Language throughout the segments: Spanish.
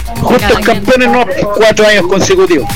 Justos campeones, no 4 años consecutivos.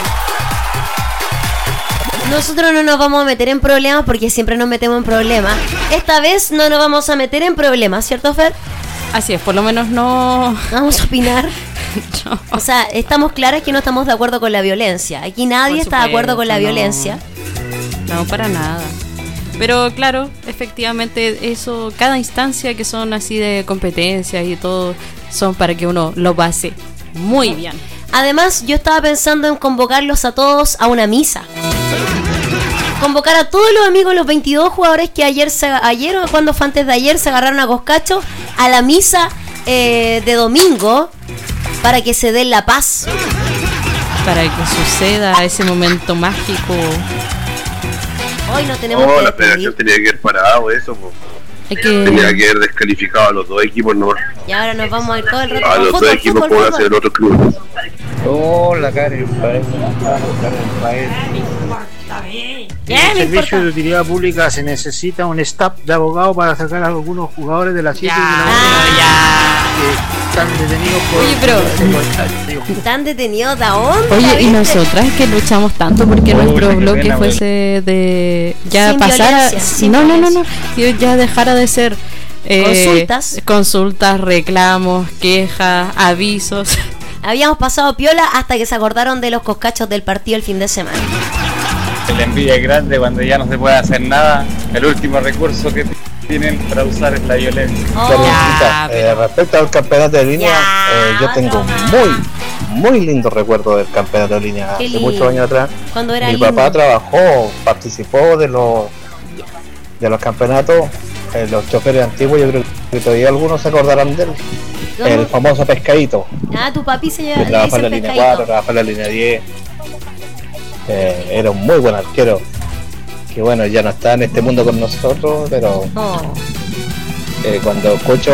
Nosotros no nos vamos a meter en problemas porque siempre nos metemos en problemas. Esta vez no nos vamos a meter en problemas, ¿cierto, Fer? Así es, por lo menos no vamos a opinar. No. O sea, estamos claras que no estamos de acuerdo con la violencia. Aquí nadie está de acuerdo con la violencia. No, para nada. Pero claro, efectivamente eso, cada instancia que son así de competencias y todo, son para que uno lo pase muy bien. Además, yo estaba pensando en convocarlos a todos a una misa. Convocar a todos los amigos, los 22 jugadores que ayer o cuando fue antes de ayer se agarraron a coscacho a la misa de domingo para que se dé la paz. Para que suceda ese momento mágico. Hoy no tenemos que la federación tenía que haber parado eso. Tenía que haber descalificado a los dos equipos, ¿no? Y ahora nos vamos a ir todo el rato a los dos equipos por hacer otros clubes. Hola, Karen Paez. En el servicio de utilidad pública se necesita un staff de abogados para sacar a algunos jugadores de la 7 que están detenidos por... Oye, pero... ¿Están detenidos de dónde? Oye, y nosotras que luchamos tanto porque nuestro bloque fuese de... ya sin pasara... No. Que ya dejara de ser... consultas, reclamos, quejas, avisos. Habíamos pasado piola hasta que se acordaron de los coscachos del partido el fin de semana. La envidia es grande cuando ya no se puede hacer nada. El último recurso que tienen para usar es la violencia. Respecto al campeonato de línea, yo tengo muy lindo recuerdo del campeonato de línea. Hace muchos años atrás. Mi papá participó de los campeonatos. Los choferes antiguos, yo creo que todavía algunos se acordarán de él. El famoso pescadito. Tu papi se lleva. Trabajaba en la línea 4, trabajaba en la línea 10. Era un muy buen arquero. Que bueno, ya no está en este mundo con nosotros, pero cuando escucho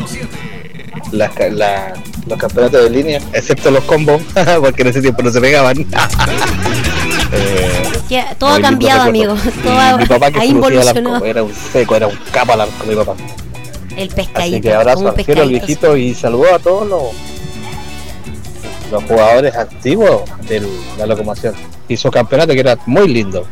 los campeonatos de línea, excepto los combos, porque en ese tiempo no se pegaban. Todo ha cambiado, amigo. Todo mi papá que involucionó. Era un seco, era un capo al arco, mi papá. El pescadito. Así que abrazo al arquero, el viejito, y saludo a todos los jugadores activos de la locomoción. Hizo campeonato que era muy lindo.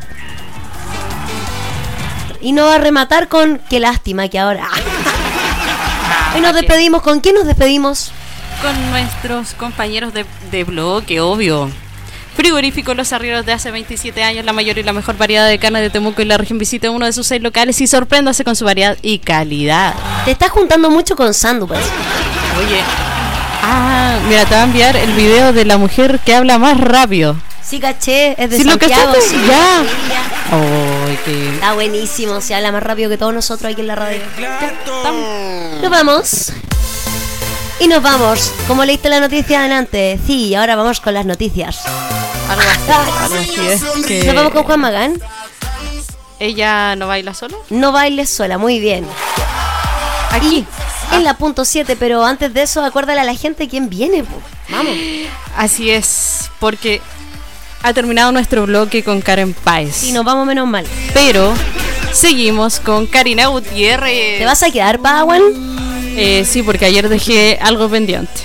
Y no va a rematar con qué lástima que ahora. Hoy nos despedimos. ¿Con quién nos despedimos? Con nuestros compañeros de bloque, obvio. Frigorífico Los Arrieros, de hace 27 años, la mayor y la mejor variedad de carne de Temuco y la región. Visite uno de sus 6 locales y sorpréndase con su variedad y calidad. Te estás juntando mucho con Sandu, parece. Oye, mira, te voy a enviar el video de la mujer que habla más rápido. Sí, caché, es de ¿Sí Santiago. ¿Lo cachaste? Ya. Está buenísimo, se habla más rápido que todos nosotros aquí en la radio. Nos vamos. Y nos vamos. Como leíste la noticia adelante. Sí, ahora vamos con las noticias. Algo así es que... ¿Nos vamos con Juan Magán? ¿Ella no baila sola? No bailes sola, muy bien. Aquí, en la punto 7, pero antes de eso, acuérdale a la gente quién viene. Vamos. Así es, porque ha terminado nuestro bloque con Karen Paez. Sí, nos vamos menos mal. Pero seguimos con Karina Gutiérrez. ¿Te vas a quedar, Padawan? Sí, porque ayer dejé algo pendiente.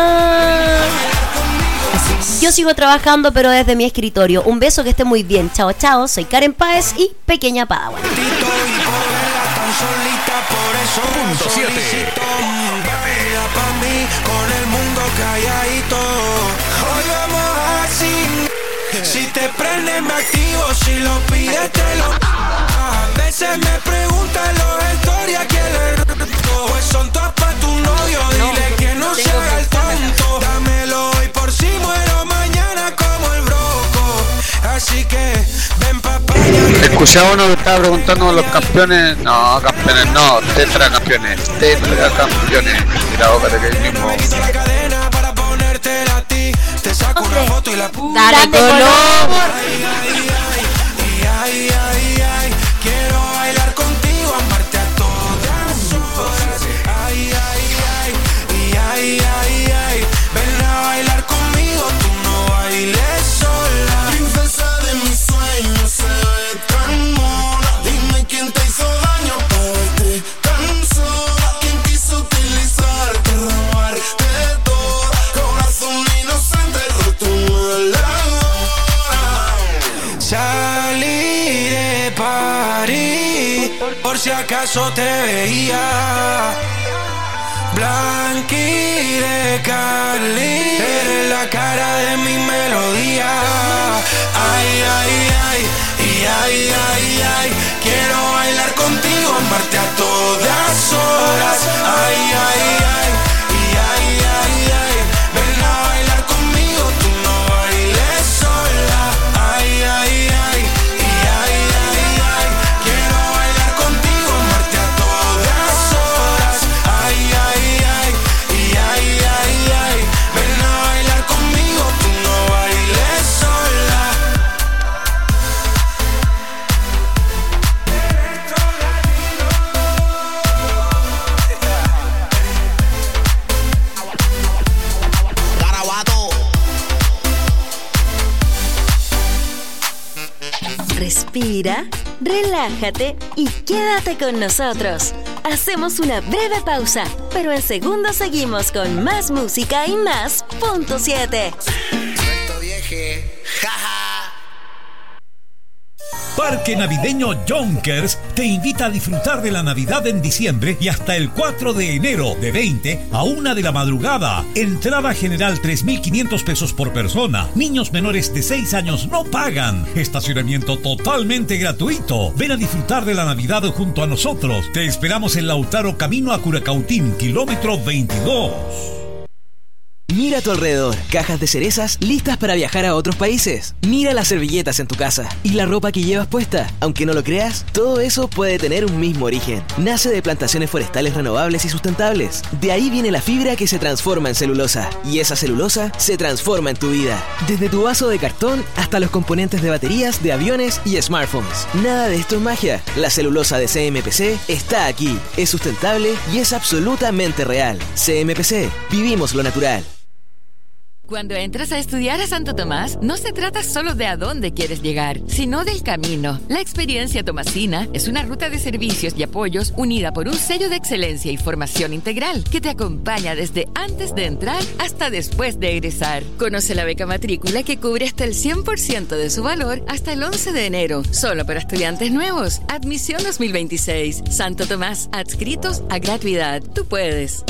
Así es. Yo sigo trabajando, pero desde mi escritorio. Un beso, que esté muy bien. Chao, chao. Soy Karen Páez y Pequeña Padawan. Punto 7. Si te prende me activo, si lo pides te lo. A veces me preguntan los historias quién le. Pues son todas pa' tu novio, dile que no se haga el tonto. Dámelo hoy por si muero mañana como el broco. Así que ven papá. Escuchaba uno que estaba preguntando los campeones. No, campeones no, tetracampeones. Mira, ópate que el mismo. Te saco una foto y la ¡Dale color! Quiero bailar contigo, amarte a todas horas. Ven a bailar conmigo, tú no bailes sola. Princesa de mis sueños, se ve tan mona. Dime quién te hizo daño para verte tan sola. Quién quiso utilizarte, robarte todo. por si acaso te veía. Blanqui de Cali, eres la cara de mi melodía. Ay, ay, ay, y ay, ay, ay, quiero bailar contigo, amarte a todas horas. Ay, ay, ay, y ay, ay, ay, ven a bailar conmigo, tú no bailes sola. Ay, ay, ay, y ay, ay, ay, quiero bailar contigo, amarte a todas horas. Ay, ay, ay, y ay, ay, ay, ven a bailar conmigo, tú no bailes sola. Respira, relájate y quédate con nosotros. Hacemos una breve pausa, pero en segundos seguimos con más música y más Punto 7. Suelto vieje, jaja. Parque Navideño Yonkers te invita a disfrutar de la Navidad en diciembre y hasta el 4 de enero de 20 a 1 de la madrugada. Entrada general 3.500 pesos por persona. Niños menores de 6 años no pagan. Estacionamiento totalmente gratuito. Ven a disfrutar de la Navidad junto a nosotros. Te esperamos en Lautaro, camino a Curacautín, kilómetro 22. Mira a tu alrededor, cajas de cerezas listas para viajar a otros países. Mira las servilletas en tu casa y la ropa que llevas puesta. Aunque no lo creas, todo eso puede tener un mismo origen. Nace de plantaciones forestales renovables y sustentables. De ahí viene la fibra que se transforma en celulosa. Y esa celulosa se transforma en tu vida. Desde tu vaso de cartón hasta los componentes de baterías, de aviones y smartphones. Nada de esto es magia. La celulosa de CMPC está aquí. Es sustentable y es absolutamente real. CMPC, vivimos lo natural. Cuando entras a estudiar a Santo Tomás, no se trata solo de a dónde quieres llegar, sino del camino. La experiencia tomasina es una ruta de servicios y apoyos unida por un sello de excelencia y formación integral que te acompaña desde antes de entrar hasta después de egresar. Conoce la beca matrícula que cubre hasta el 100% de su valor hasta el 11 de enero, solo para estudiantes nuevos. Admisión 2026. Santo Tomás, adscritos a gratuidad. Tú puedes.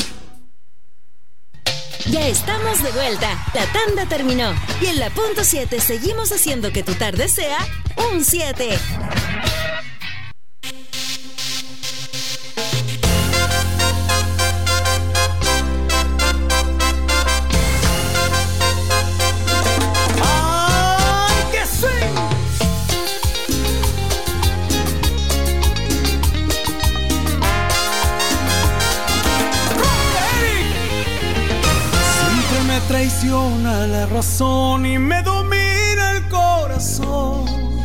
Ya estamos de vuelta. La tanda terminó. Y en la Punto 7 seguimos haciendo que tu tarde sea un 7. Traiciona la razón y me domina el corazón.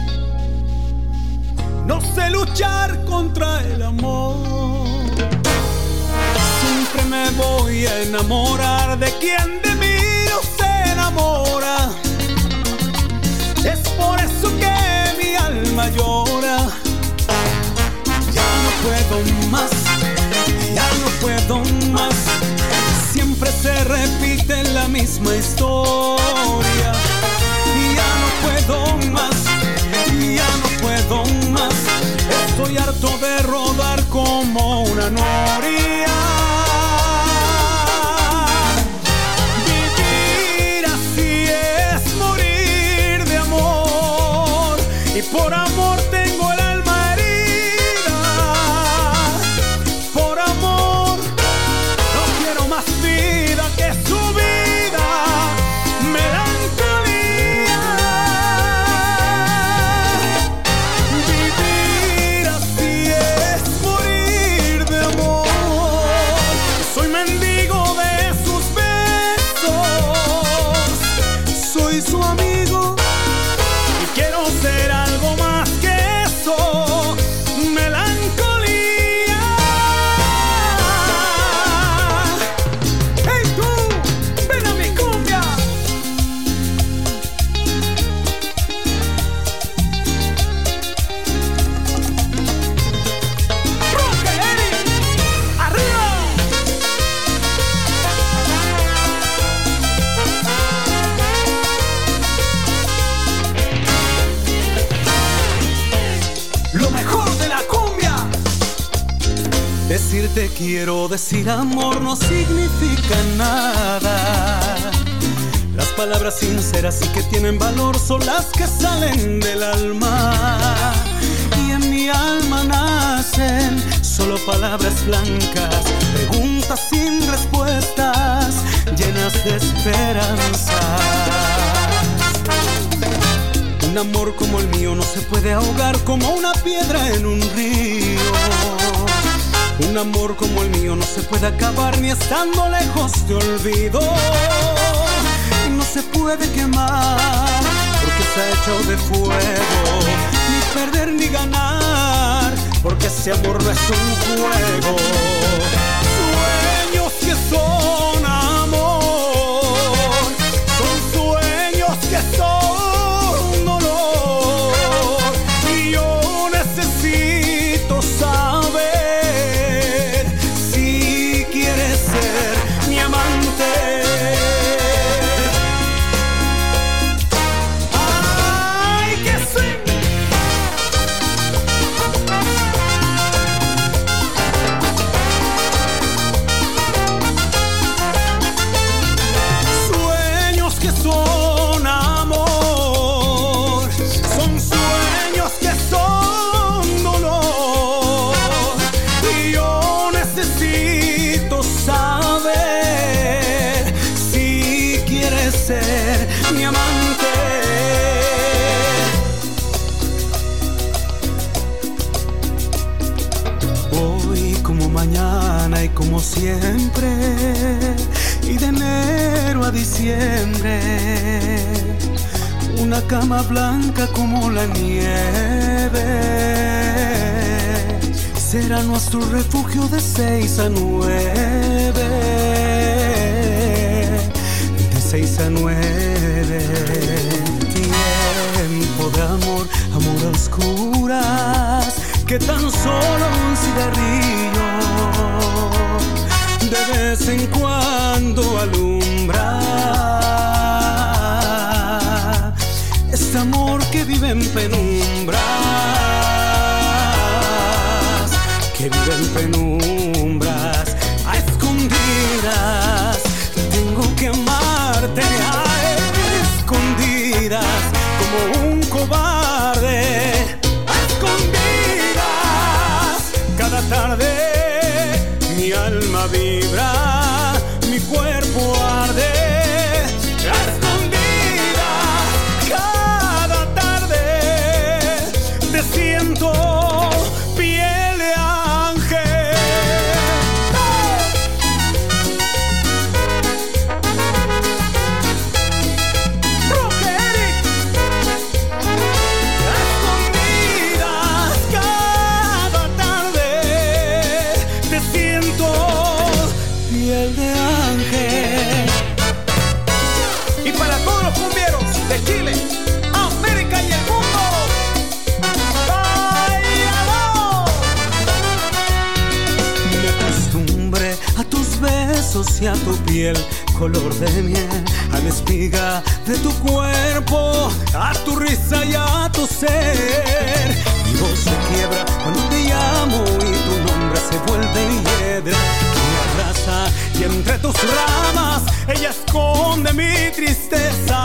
No sé luchar contra el amor. Siempre me voy a enamorar de quien de mí no se enamora. Es por eso que mi alma llora. Ya no puedo más, ya no puedo más. Siempre se repite la misma historia. Y ya no puedo más, y ya no puedo más. Estoy harto de rodar como una noria. Vivir así es morir de amor. Y por amor tengo el alma herida. Por amor no quiero más vida que su vida, melancolía. Vivir así es morir de amor. Soy mendigo de sus besos, soy su amigo y quiero ser algo más que te quiero decir, amor, no significa nada. Las palabras sinceras y que tienen valor son las que salen del alma. Y en mi alma nacen solo palabras blancas, preguntas sin respuestas, llenas de esperanza. Un amor como el mío no se puede ahogar como una piedra en un río. Un amor como el mío no se puede acabar ni estando lejos de olvido. Y no se puede quemar porque está hecho de fuego. Ni perder ni ganar porque ese amor no es un juego. Sueños que son amor, son sueños que son dolor. Y yo necesito saber si quieres ser mi amante. Ay, que sí. Sueños que son amor, son sueños que son dolor. Y yo necesito saber si quieres ser mi amante. Hoy como mañana y como siempre, y de enero a diciembre, una cama blanca como la nieve será nuestro refugio de 6 a 9. De 6 a 9. Tiempo de amor, amor a oscuras, que tan solo un cigarrillo de vez en cuando alumbra. Este amor que vive en penumbras, que vive en penumbras, a escondidas. Tengo que amarte a escondidas, como un cobarde, a escondidas. Cada tarde mi alma vibra, mi cuerpo arde, a escondidas. Cada tarde te siento piel de ángel. Rockeric. A escondidas. Cada tarde te siento piel de ángel. Y para todos los cumbieros de Chile, América y el mundo, ¡báilalo! Me acostumbré a tus besos y a tu piel color de miel, a la espiga de tu cuerpo, a tu risa y a tu ser. Mi voz se quiebra cuando te llamo y tu nombre se vuelve hiedra. Me abraza y entre tus ramas ella esconde mi tristeza.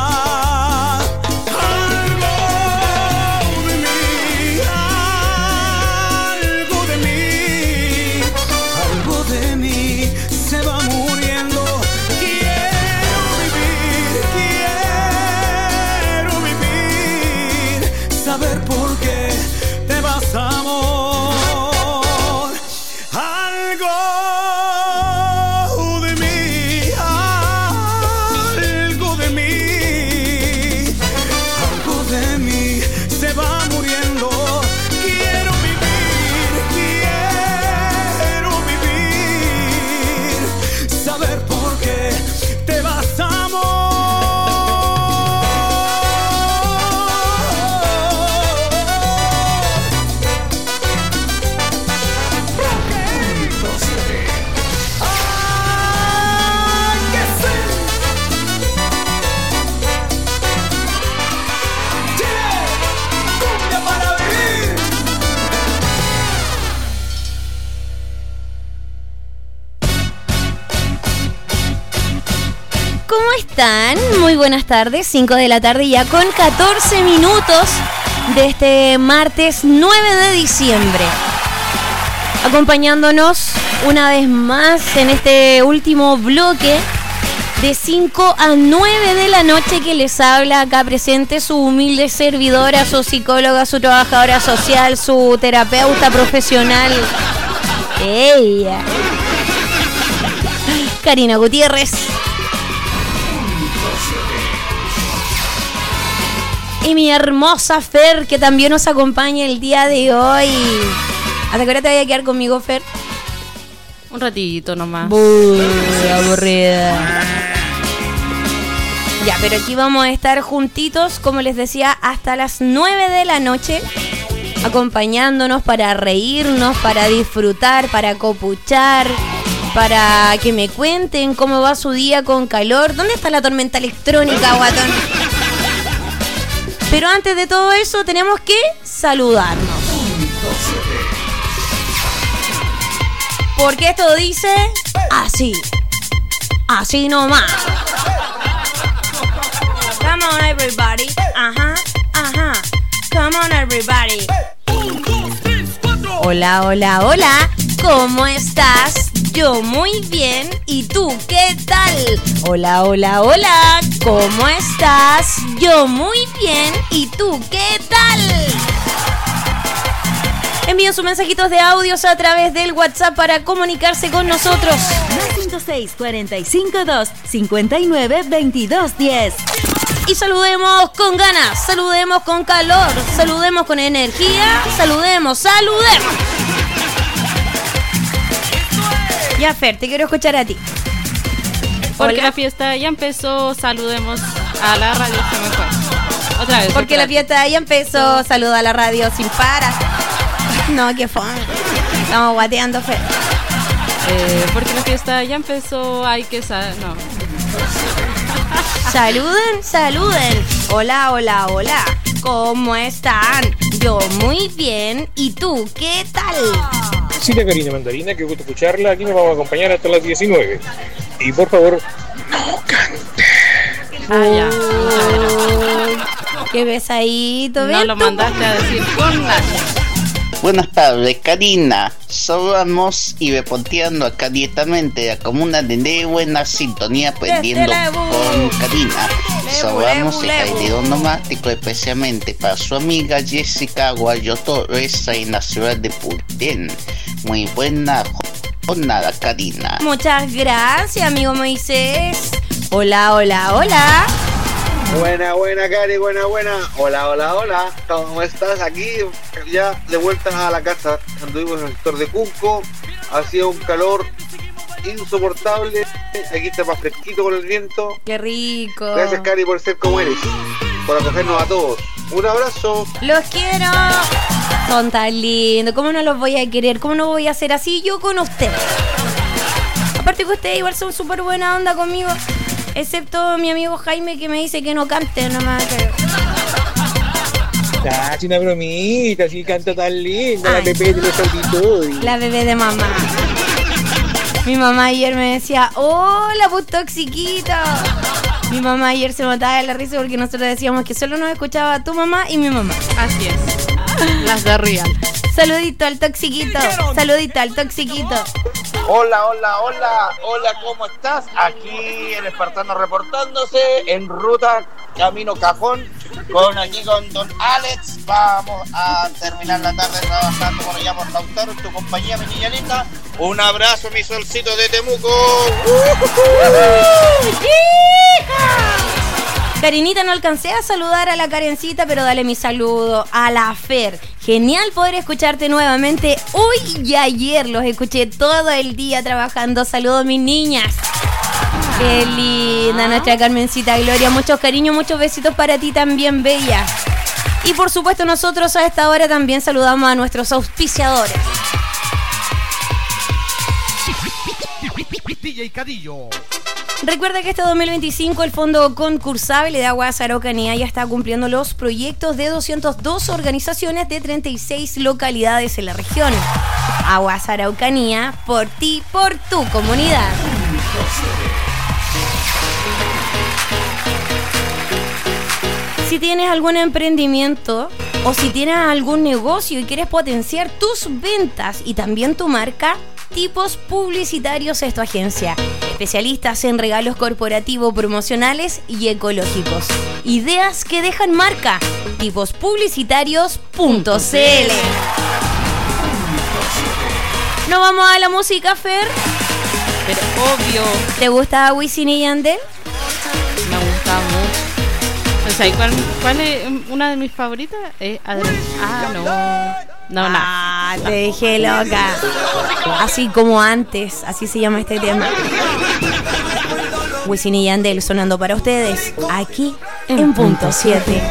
Algo de mí, algo de mí, algo de mí se va muriendo. Quiero vivir, saber por qué te vas, amor. Algo de mí, algo de mí. están? Muy buenas tardes, 5 de la tarde ya con 14 minutos de este martes 9 de diciembre. Acompañándonos una vez más en este último bloque de 5 a 9 de la noche, que les habla acá presente su humilde servidora, su psicóloga, su trabajadora social, su terapeuta profesional. Ella, Karina Gutiérrez. Y mi hermosa Fer, que también nos acompaña el día de hoy. ¿Hasta qué hora te voy a quedar conmigo, Fer? Un ratito nomás. Aburrida. Ya, pero aquí vamos a estar juntitos, como les decía, hasta las 9 de la noche, acompañándonos para reírnos, para disfrutar, para copuchar, para que me cuenten cómo va su día con calor. ¿Dónde está la tormenta electrónica, guatón? Pero antes de todo eso tenemos que saludarnos. Porque esto dice así. Así nomás. Come on everybody. Ajá, ajá. Come on everybody. 1, 2, 3, 4. Hola, hola, hola. ¿Cómo estás? Yo muy bien. ¿Y tú qué tal? Hola, hola, hola. ¿Cómo estás? Yo muy bien. ¿Y tú qué tal? Envíen sus mensajitos de audios a través del WhatsApp para comunicarse con nosotros. Más 56 45 2 59 22 10. Y saludemos con ganas, saludemos con calor, saludemos con energía, saludemos. Ya, Fer, te quiero escuchar a ti. Porque Hola. la fiesta ya empezó, saludemos a la radio, se me fue. Otra vez. Porque la fiesta ya empezó, saluda a la radio sin parar. No, qué fome. Estamos guateando, Fer. Porque la fiesta ya empezó, hay que... No. Saluden. Hola, hola, hola. ¿Cómo están? Yo muy bien. ¿Y tú qué tal? Sí, la Karina Mandarina, que gusto escucharla. Aquí nos vamos a acompañar hasta las 19. Y por favor, no cante. Ya. Qué besadito. No lo mandaste a decir con nadie. Buenas tardes, Karina. Saludamos y reporteando acá directamente de la comuna de Nebuena, sintonía aprendiendo con Karina. Saludamos el aire nomático especialmente para su amiga Jessica Aguayo Torres en la ciudad de Purtén. Muy buena jornada, Karina. Muchas gracias, amigo Moisés. Hola, hola, hola. Buena, Cari, buena. Hola. ¿Cómo estás? Aquí ya de vuelta a la casa. Anduvimos en el sector de Cusco. Hacía un calor insoportable. Aquí está más fresquito con el viento. Qué rico. Gracias, Cari, por ser como eres. Por acogernos a todos. Un abrazo. Los quiero. Son tan lindos. ¿Cómo no los voy a querer? ¿Cómo no voy a ser así yo con ustedes? Aparte que ustedes igual son súper buena onda conmigo. Excepto mi amigo Jaime, que me dice que no cante nomás. Una bromita, si canta tan linda. Ay, la bebé de los auditorios. La bebé de mamá. Mi mamá ayer me decía, hola, pues toxiquito. Mi mamá ayer se mataba de la risa porque nosotros decíamos que solo nos escuchaba tu mamá y mi mamá. Así es. Las de Real. Saludito al toxiquito. Hola, ¿cómo estás? Aquí el espartano reportándose en ruta camino Cajón con don Alex. Vamos a terminar la tarde trabajando por allá por Lautaro, tu compañía, mi niña linda. Un abrazo, mi solcito de Temuco. Karinita, no alcancé a saludar a la Karencita, pero dale mi saludo a la Fer. Genial poder escucharte nuevamente hoy y ayer. Los escuché todo el día trabajando. Saludos, mis niñas. Qué linda nuestra Carmencita Gloria. Muchos cariños, muchos besitos para ti también, bella. Y por supuesto nosotros a esta hora también saludamos a nuestros auspiciadores. DJ Cadillo. Recuerda que este 2025 el Fondo Concursable de Aguas Araucanía ya está cumpliendo los proyectos de 202 organizaciones de 36 localidades en la región. Aguas Araucanía, por ti, por tu comunidad. Si tienes algún emprendimiento o si tienes algún negocio y quieres potenciar tus ventas y también tu marca, Tipos Publicitarios es tu agencia. Especialistas en regalos corporativos, promocionales y ecológicos. Ideas que dejan marca. Tipospublicitarios.cl. ¿No vamos a la música, Fer? Pero obvio. ¿Te gusta Wisin y Yandel? Me gusta mucho. O sea, ¿cuál es una de mis favoritas? No, nada. Te dejé loca. Así como antes, así se llama este tema. Wisin y Yandel sonando para ustedes aquí en Punto 7.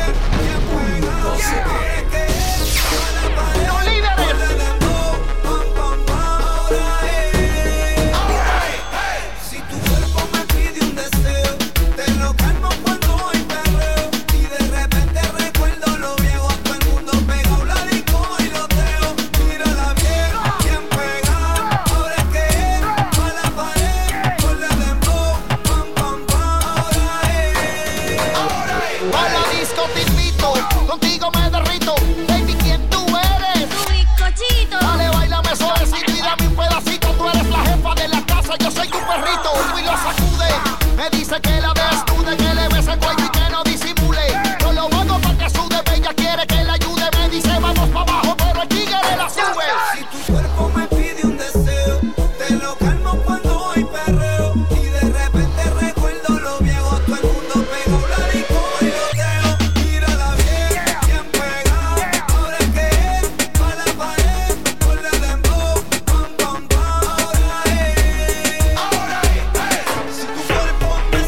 Que la desnude, que le bese el cuello y que no disimule. Yo lo hago para que sude, ella quiere que la ayude. Me dice vamos para abajo, pero el tigre la sube. Si tu cuerpo me pide un deseo, te lo calmo cuando hay perreo. Y de repente recuerdo lo viejo, todo el mundo pegó la disco y lo dejo. Mírala bien, bien pegado. Ahora es que es pa' la pared, ponle dembow, pam, pam, pam. Ahora es, si tu cuerpo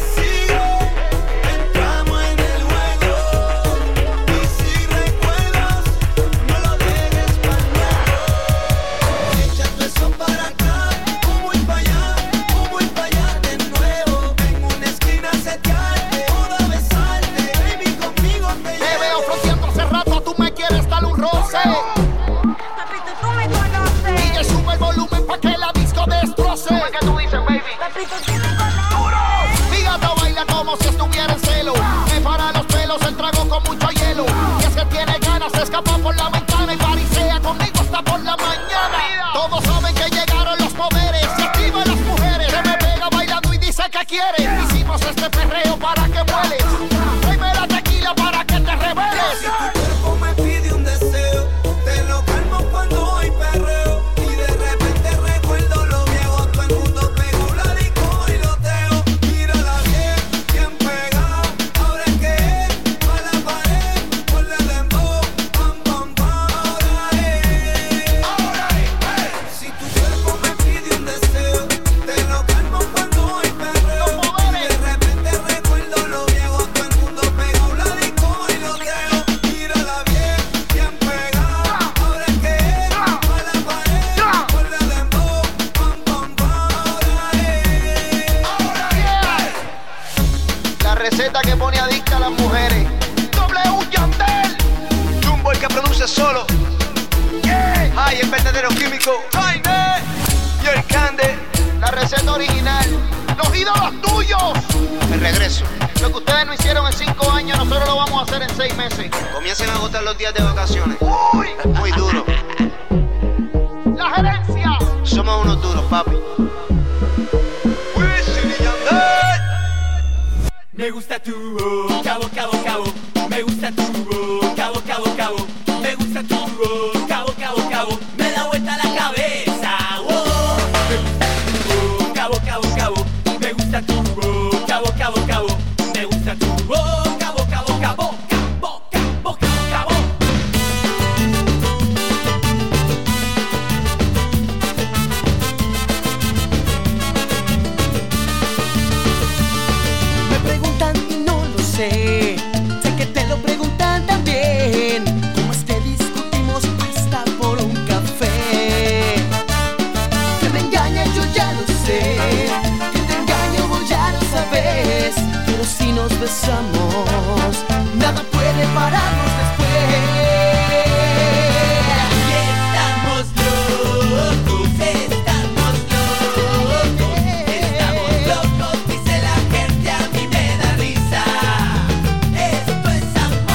escapa por la ventana y parisea conmigo hasta por la mañana. Todos saben que llegaron los poderes, se activan las mujeres. Se me pega bailando y dice que quiere. Hicimos este perreo para que vueles. Tráeme la tequila para que te rebeles. Si tu cuerpo me pide un deseo, te lo calmo cuando hay perreo. Y de repente recuerdo lo viejo, todo el mundo pegó la disco y lo teo. Mírala bien, bien pegada. Ahora es que es pa' la pared, ponle dembow. Si tu cuerpo me pide un deseo, te lo calmo cuando hay perreo. Y de repente recuerdo lo viejo, todo el mundo pegó la disco y lo teo. Mírala bien, bien pegada. Ahora es que es pa' la pared, ponle dembow, pam, pam, pam. La receta que pone adicta a las mujeres. W Yandel, Jumbo el que produce solo. Ay, el verdadero químico. Jaime y el Cande. La receta original. Los ídolos tuyos. El regreso. Lo que ustedes no hicieron en 5 años, nosotros lo vamos a hacer en 6 meses. Comiencen a agotar los días de vacaciones. Uy, muy duro. La gerencia. Somos unos duros, papi. Wisin y Yandel. Me gusta tu voz, cabo, cabo, cabo. Me gusta tu voz, cabo, cabo, cabo. Me gusta tu voz, cabo, cabo, cabo. Me da vuelta la cabeza, oh. Me gusta tu voz, cabo, cabo, cabo. Me gusta tu voz, cabo, cabo, cabo. Me gusta tu voz, cabo, cabo, cabo. Cabo, cabo, cabo, cabo. Me preguntan y no lo sé. Sé que te lo preguntan también. ¿Cómo es que discutimos hasta por un café? Que me engaña yo ya lo sé. Que te engaño vos ya lo sabes. Pero si nos besamos, nada puede pararnos después. Estamos locos, estamos locos, dice la gente, a mí me da risa. Esto es amor.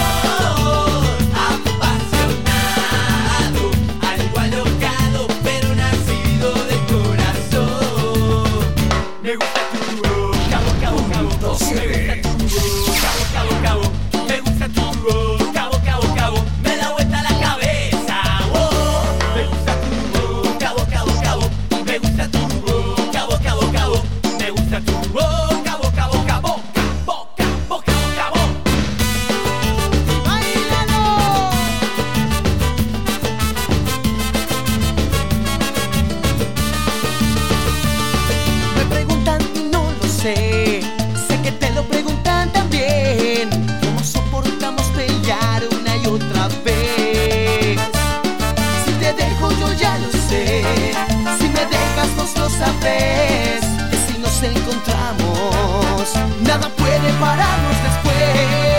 primera vez. Y si nos encontramos, nada puede pararnos después.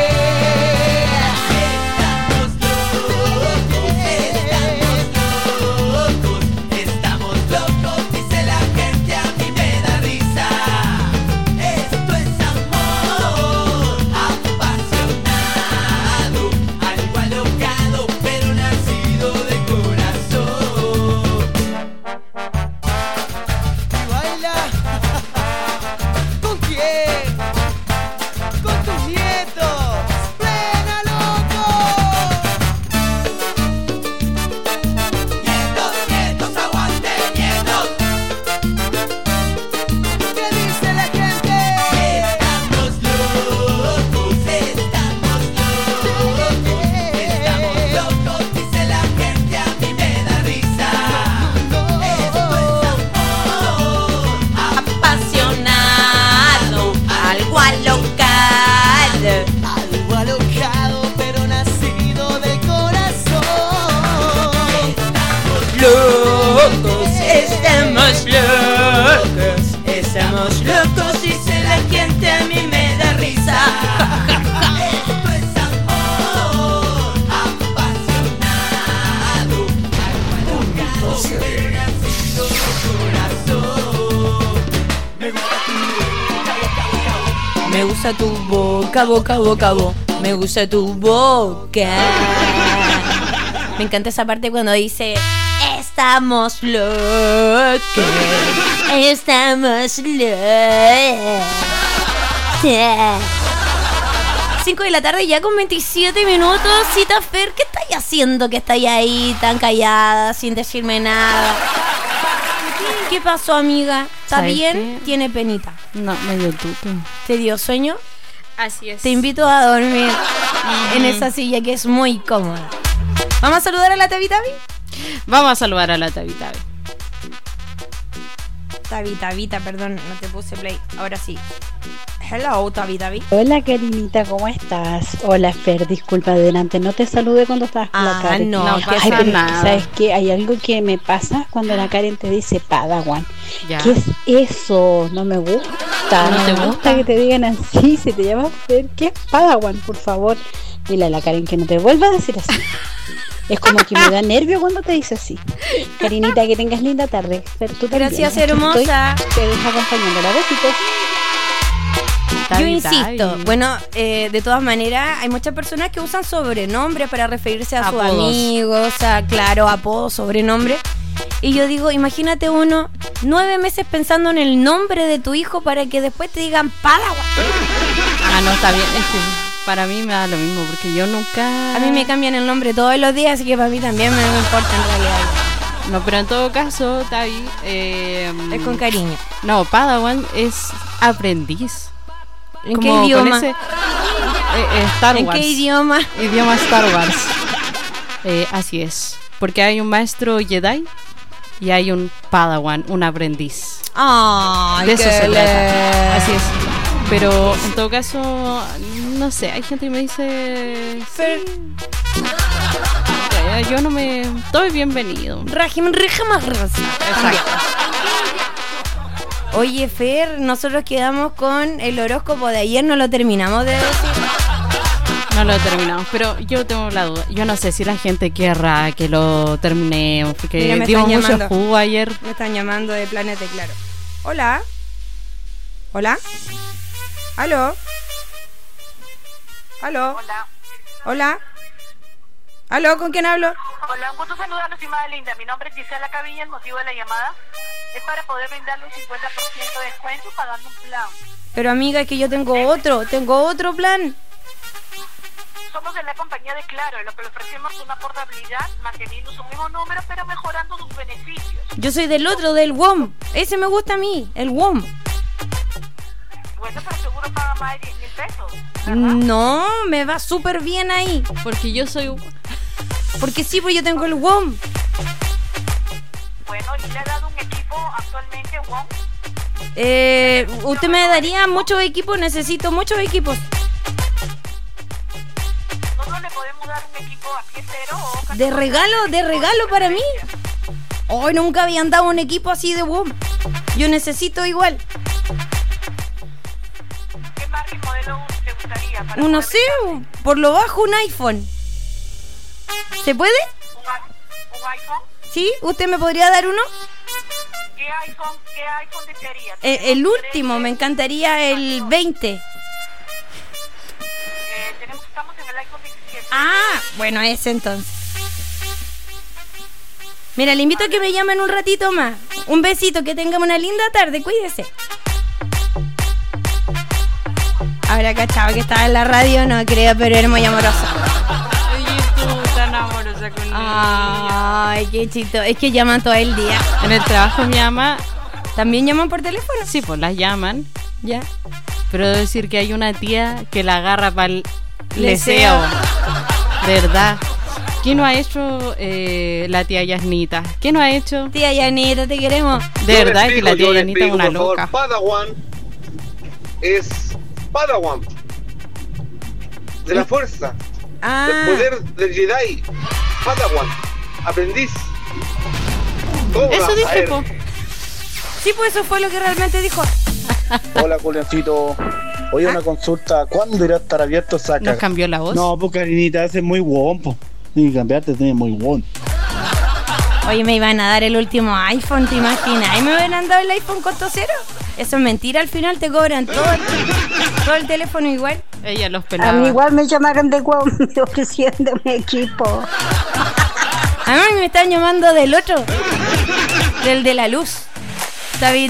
Estamos locos, dice la gente, a mí me da risa. Esto es amor apasionado, me gusta tu boca, boca, boca, boca. Me gusta tu boca. Me encanta esa parte cuando dice estamos locos. Estamos locos. 5 de la tarde ya con 27 minutos. Cita Fer, ¿qué estáis haciendo? Que estáis ahí tan callada, sin decirme nada. ¿Qué pasó, amiga? ¿Está bien? ¿Qué? ¿Tiene penita? No, me dio tuto. ¿Te dio sueño? Así es. Te invito a dormir en esa silla que es muy cómoda. ¿Vamos a saludar a la Tabi Tabi? Vamos a saludar a la Tabi Tabi. Tabi Tabita, perdón, no te puse play. Ahora sí. Hello, Tabi Tabi. Hola, Karinita, ¿cómo estás? Hola, Fer, disculpa, adelante, no te saludé cuando estabas con la Karen. No pasa nada. ¿Sabes qué? Hay algo que me pasa cuando la Karen te dice Padawan. Ya. ¿Qué es eso? No me gusta. ¿No te me gusta? que te digan así, si te llamas Fer. ¿Qué es Padawan? Por favor, dile a la Karen que no te vuelva a decir así. Es como que me da nervio cuando te dice así. Karinita, que tengas linda tarde. Fer, tú también. Gracias, Aquí hermosa. estoy, te dejo acompañándola. Besitos. Yo insisto, bueno, de todas maneras, hay muchas personas que usan sobrenombres para referirse a sus Apodos. amigos, o sea, claro, apodos, sobrenombres. Y yo digo, imagínate uno 9 meses pensando en el nombre de tu hijo para que después te digan Padawan. Ah, no, está bien. Es que para mí me da lo mismo, porque yo nunca... A mí me cambian el nombre todos los días, así que para mí también me importa en realidad. No, pero en todo caso, Tabi... es con cariño. No, Padawan es aprendiz. ¿En Como qué idioma? con ese, Star Wars. ¿En qué idioma? Idioma Star Wars. Así es. Porque hay un maestro Jedi y hay un Padawan, un aprendiz. ¡Ay, de eso qué se lindo! trata. Así es. Pero en todo caso, no sé, hay gente que me dice... Sí. Yo no me... Estoy bienvenido. Exacto. Exacto. Oye, Fer, nosotros quedamos con el horóscopo de ayer, no lo terminamos de decir. No lo terminamos, pero yo tengo la duda. Yo no sé si la gente querrá que lo terminemos, porque Mira, me dio están mucho llamando. jugo ayer. Me están llamando de Planeta Claro. Hola. Hola. ¿Aló? ¿Aló? Hola. ¿Hola? ¿Aló? ¿Con quién hablo? Hola, un gusto saludarlos, estimada linda. Mi nombre es Gisela Cavilla. El motivo de la llamada es para poder brindarle un 50% de descuento pagando un plan. Pero amiga, es que yo tengo otro plan. Somos de la compañía de Claro, en lo que le ofrecemos una portabilidad manteniendo su mismo número pero mejorando sus beneficios. Yo soy del otro, del WOM. Ese me gusta a mí, el WOM. Bueno, pero seguro paga más de 10,000 pesos. No, me va súper bien ahí. Porque yo soy... Porque sí, pues yo tengo el WOM. Bueno, ¿y le ha dado un equipo actualmente, WOM? Usted me daría muchos equipos, necesito muchos equipos. ¿Nosotros le podemos dar un equipo a pie cero o De regalo para mí. Hoy nunca habían dado un equipo así de boom. Yo necesito igual. ¿Qué marca y modelo te gustaría? No sé, por lo bajo un iPhone. ¿Se puede? ¿Un iPhone? ¿Sí? ¿Usted me podría dar uno? ¿Qué iPhone desearía? El último, me encantaría el 20. Estamos en el iPhone 17. Ah, bueno, ese entonces. Mira, le invito a que me llamen un ratito más. Un besito, que tengamos una linda tarde, cuídese. Ahora cachaba que estaba en la radio, no creo, pero era muy amorosa. Oye, tú tan amorosa con ella. Ay, qué chito. Es que llaman todo el día. En el trabajo mi mamá. ¿También llaman por teléfono? Sí, pues las llaman. Ya. Pero debo decir que hay una tía que la agarra para el leseo. ¿Verdad? ¿Qué no ha hecho la tía Yasnita? ¿Qué no ha hecho? Tía Yanita, te queremos. De verdad que la tía Yanita es una loca. Padawan es Padawan de la fuerza, del poder del Jedi. Padawan, aprendiz. Eso dice, po. Sí, pues eso fue lo que realmente dijo. Hola, Juliancito. Oye, una consulta. ¿Cuándo irá a estar abierto Saca? ¿Nos cambió la voz? No, pues Karinita, ese es muy guon, po. Tienes que cambiarte, es muy guon. Oye, me iban a dar el último iPhone, ¿te imaginas? ¿Y me hubieran dado el iPhone costo cero? Eso es mentira, al final te cobran todo el teléfono igual. Ella los pelaba. A mí igual me llamaron de guau, me ofreciendo mi equipo. Además me están llamando del otro, del de la luz. Tavi.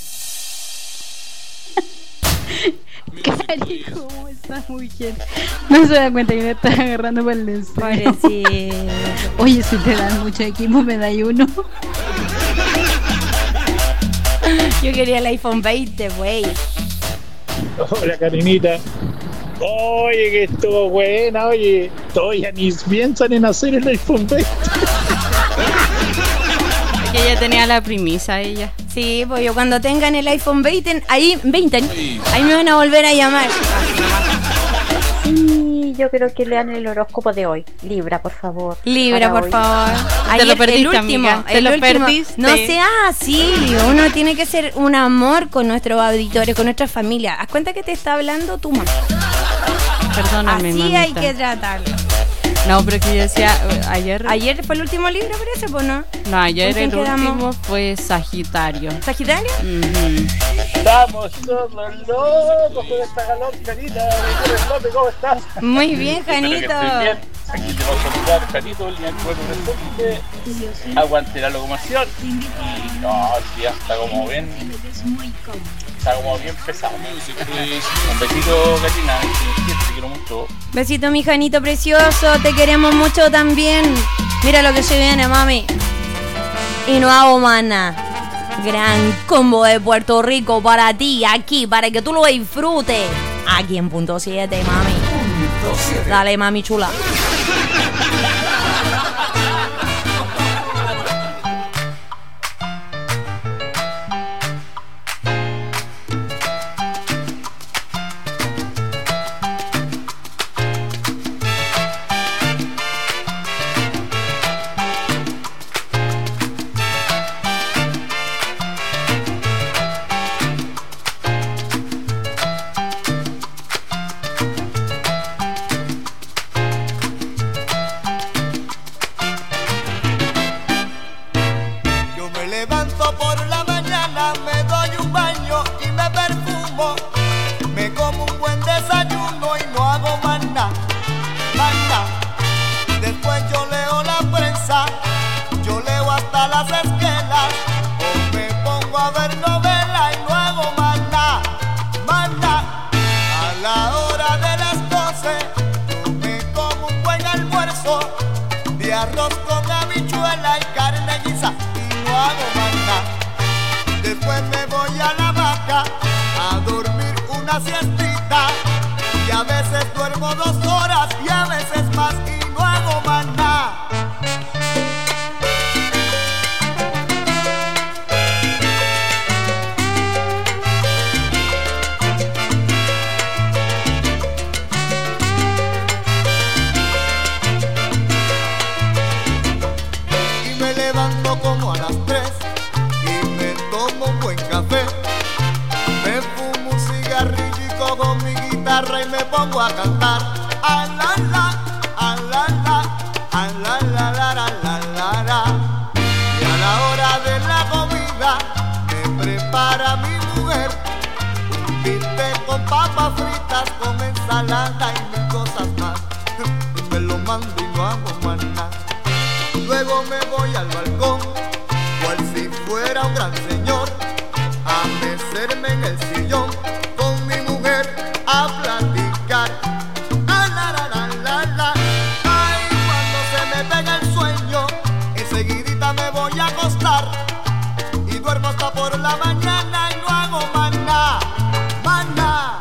Cari, ¿cómo estás, mujer? No se da cuenta que me estás agarrando por el deseo. Pobrecito. Oye, si te dan mucho equipo, me da uno. Yo quería el iPhone 20, güey. Hola, Karinita. Oye, que estuvo buena, oye. Todavía ni piensan en hacer el iPhone 20. Que ella tenía la premisa, ella. Sí, pues yo cuando tengan el iPhone 20, ahí me van a volver a llamar. Sí, yo creo que lean el horóscopo de hoy. Libra, por favor. Libra, por favor. Te lo perdiste, amiga. Te lo perdiste. No sea así. Uno tiene que ser un amor con nuestros auditores, con nuestra familia. Haz cuenta que te está hablando tu mamá. Perdóname, así mamita. hay que tratarlo. No, pero que yo decía, ayer fue el último libro, parece, pues, ¿no? No, ayer el último fue Sagitario. ¿Sagitario? Estamos todos locos con esta galón, Janita. ¿Cómo estás? Muy bien, Janito. Aquí te vamos a saludar, Janito, el día que aguante la locomoción. Y no, sí, hasta como ven. Está como bien pesado. Un besito, Katina. Te quiero mucho. Besito, mi Janito precioso. Te queremos mucho también. Mira lo que se viene, mami. Y no hago más nada. Gran combo de Puerto Rico para ti, aquí, para que tú lo disfrutes. Aquí en punto 7, mami. Dale, mami chula. Arroz con habichuela y carne guisa y no hago más nada. Después me voy a la hamaca a dormir una siestita y a veces duermo 2 horas y a veces más y no hago más nada. Como a las guitarra y me pongo a cantar. A la la, a la la, a la la la la la la la. Y a la hora de la comida me prepara mi mujer un bistec con papas fritas, con ensalada y mil cosas más. Y me lo mando y no hago más nada. Luego me voy al balcón, cual si fuera un gran señor, a mecerme en el sillón con mi mujer a platicar. Ah, la, la, la, la, la. Ay, cuando se me pega el sueño, enseguidita me voy a acostar y duermo hasta por la mañana y no hago más nada, más nada.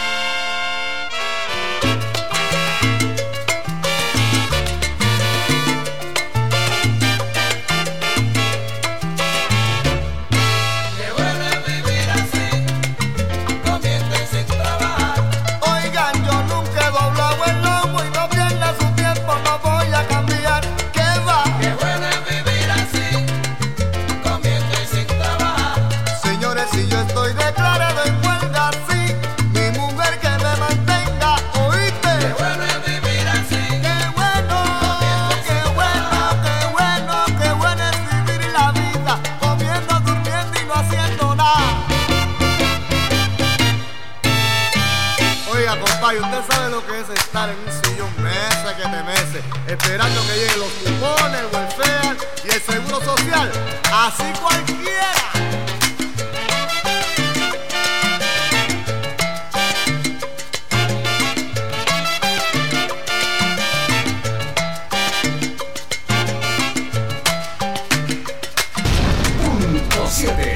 Y usted sabe lo que es estar en un sillón mesa que te mece, esperando que lleguen los cupones, el welfare y el seguro social. Así cualquiera. Punto 7.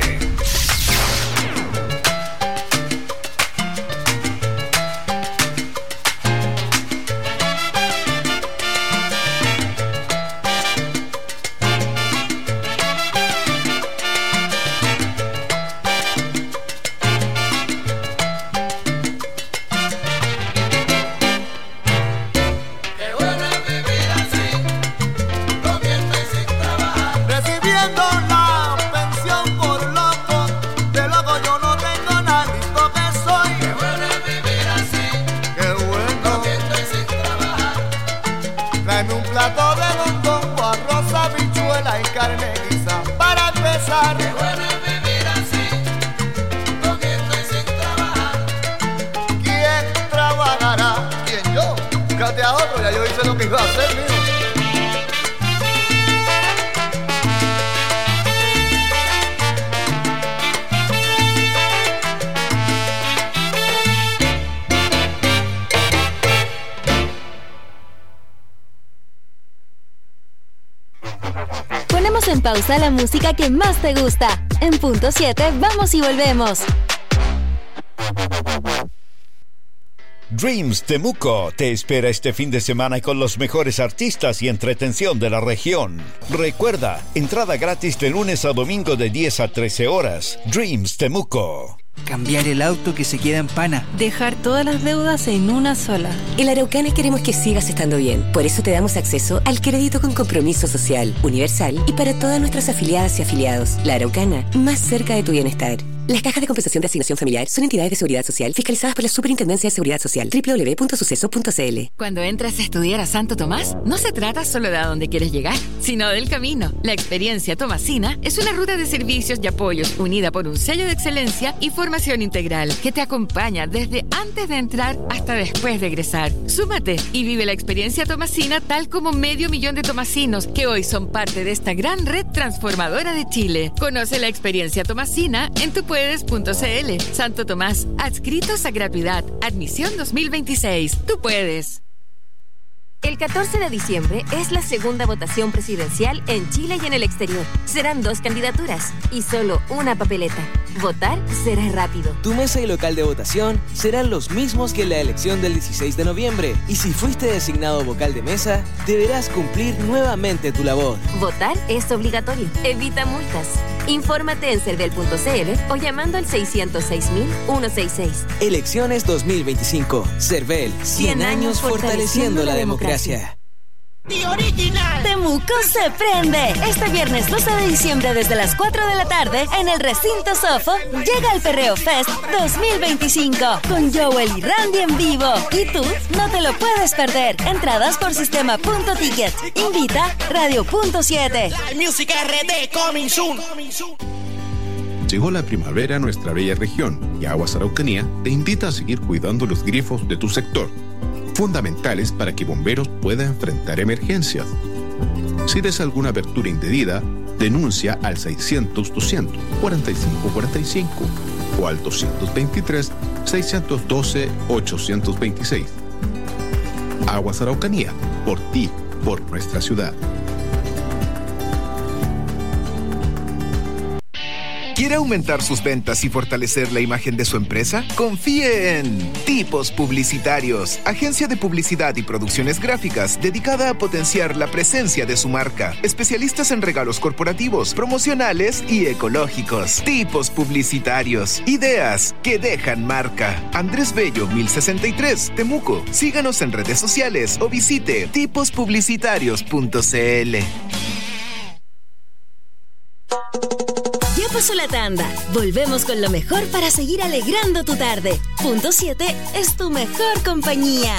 En pausa la música que más te gusta. En punto 7 vamos y volvemos. Dreams Temuco te espera este fin de semana con los mejores artistas y entretención de la región. Recuerda, entrada gratis de lunes a domingo de 10 a 13 horas. Dreams Temuco. Cambiar el auto que se queda en pana. Dejar todas las deudas en una sola. En la Araucana queremos que sigas estando bien. Por eso te damos acceso al crédito con compromiso social, universal y para todas nuestras afiliadas y afiliados. La Araucana, más cerca de tu bienestar. Las cajas de compensación de asignación familiar son entidades de seguridad social fiscalizadas por la Superintendencia de Seguridad Social. www.suceso.cl. Cuando entras a estudiar a Santo Tomás, no se trata solo de a dónde quieres llegar, sino del camino. La experiencia tomasina es una ruta de servicios y apoyos unida por un sello de excelencia y formación integral que te acompaña desde antes de entrar hasta después de egresar. Súmate y vive la experiencia tomasina tal como 500,000 de tomasinos que hoy son parte de esta gran red transformadora de Chile. Conoce la experiencia tomasina en tupuedes.cl. Santo Tomás, adscritos a gratuidad. Admisión 2026. Tú puedes. El 14 de diciembre es la segunda votación presidencial en Chile y en el exterior. Serán 2 candidaturas y solo una papeleta. Votar será rápido. Tu mesa y local de votación serán los mismos que en la elección del 16 de noviembre. Y si fuiste designado vocal de mesa, deberás cumplir nuevamente tu labor. Votar es obligatorio. Evita multas. Infórmate en cervel.cl o llamando al 606.166. Elecciones 2025. Cervel, 100 años fortaleciendo la democracia. Temuco se prende. Este viernes 12 de diciembre desde las 4 de la tarde en el recinto Sofo llega el Perreo Fest 2025 con Joel y Randy en vivo. Y tú no te lo puedes perder. Entradas por sistema.ticket. Invita Radio.7. Música RD coming soon. Llegó la primavera a nuestra bella región y Aguas Araucanía te invita a seguir cuidando los grifos de tu sector, fundamentales para que bomberos puedan enfrentar emergencias. Si ves alguna apertura indebida, denuncia al 600-200-4545 o al 223-612-826. Aguas Araucanía, por ti, por nuestra ciudad. ¿Quiere aumentar sus ventas y fortalecer la imagen de su empresa? Confíe en Tipos Publicitarios, agencia de publicidad y producciones gráficas dedicada a potenciar la presencia de su marca. Especialistas en regalos corporativos, promocionales y ecológicos. Tipos Publicitarios, ideas que dejan marca. Andrés Bello 1063, Temuco. Síganos en redes sociales o visite tipospublicitarios.cl. Pasó la tanda. Volvemos con lo mejor para seguir alegrando tu tarde. Punto 7 es tu mejor compañía.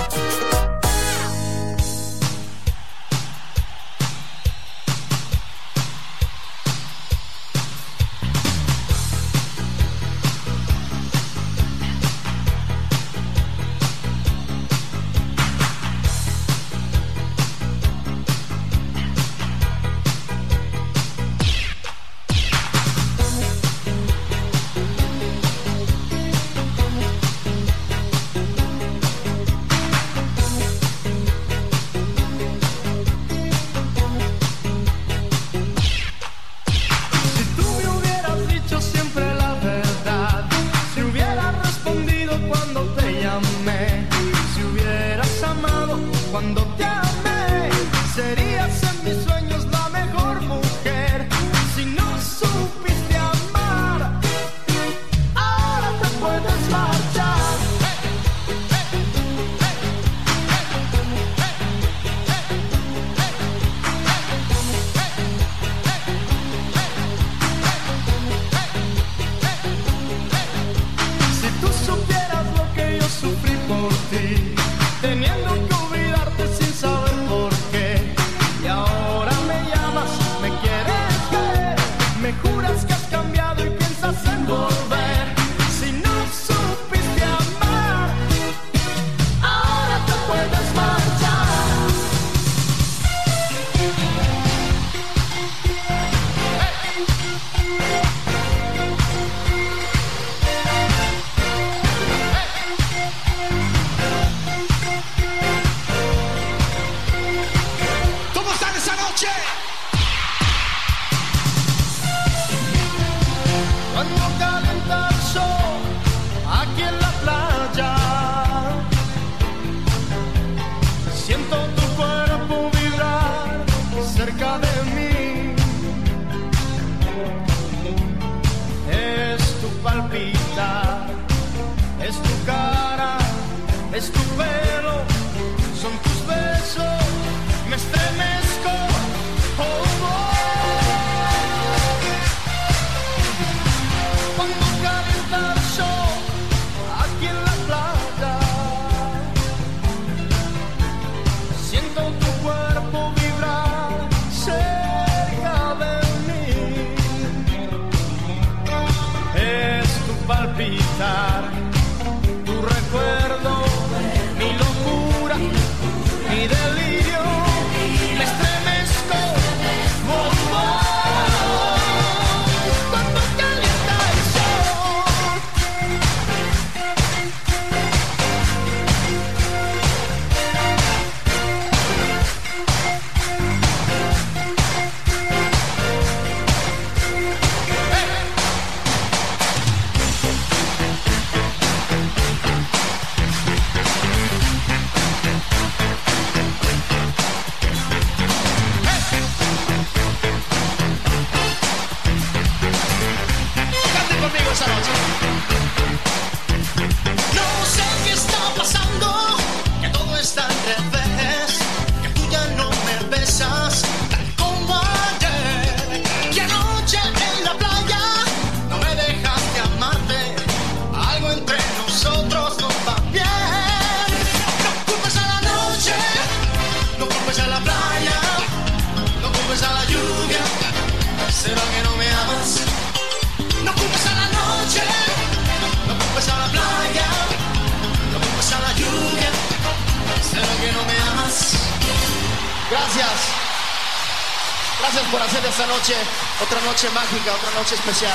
Gracias. Gracias por hacer de esta noche otra noche mágica, otra noche especial.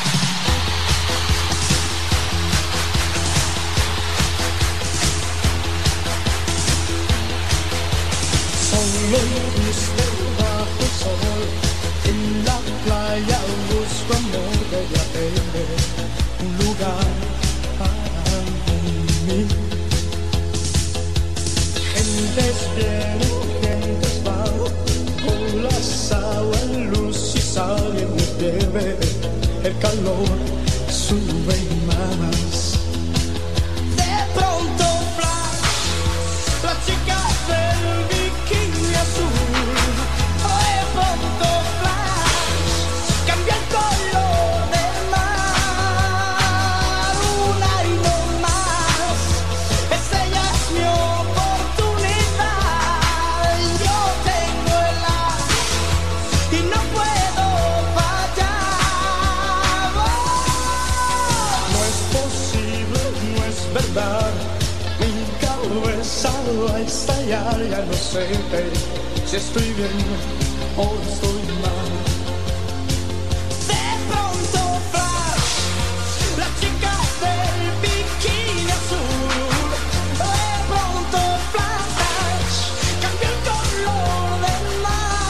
Solo triste bajo el sol, en la playa busco amor de llave, un lugar para mí. Gentes vienen, gentes van, con las aguas, luz y sal en mi piel, el calor sube más. De pronto flash, la chica del bikini azul, de pronto flash, cambia el color del mar, una y no más, esa ya es mi oportunidad, yo tengo el as y no puedo fallar, no es posible, no es verdad, mi cabeza va a estallar, ya no sé si estoy bien o estoy mal. De pronto flash, la chica del bikini azul, de pronto flash, cambia el color del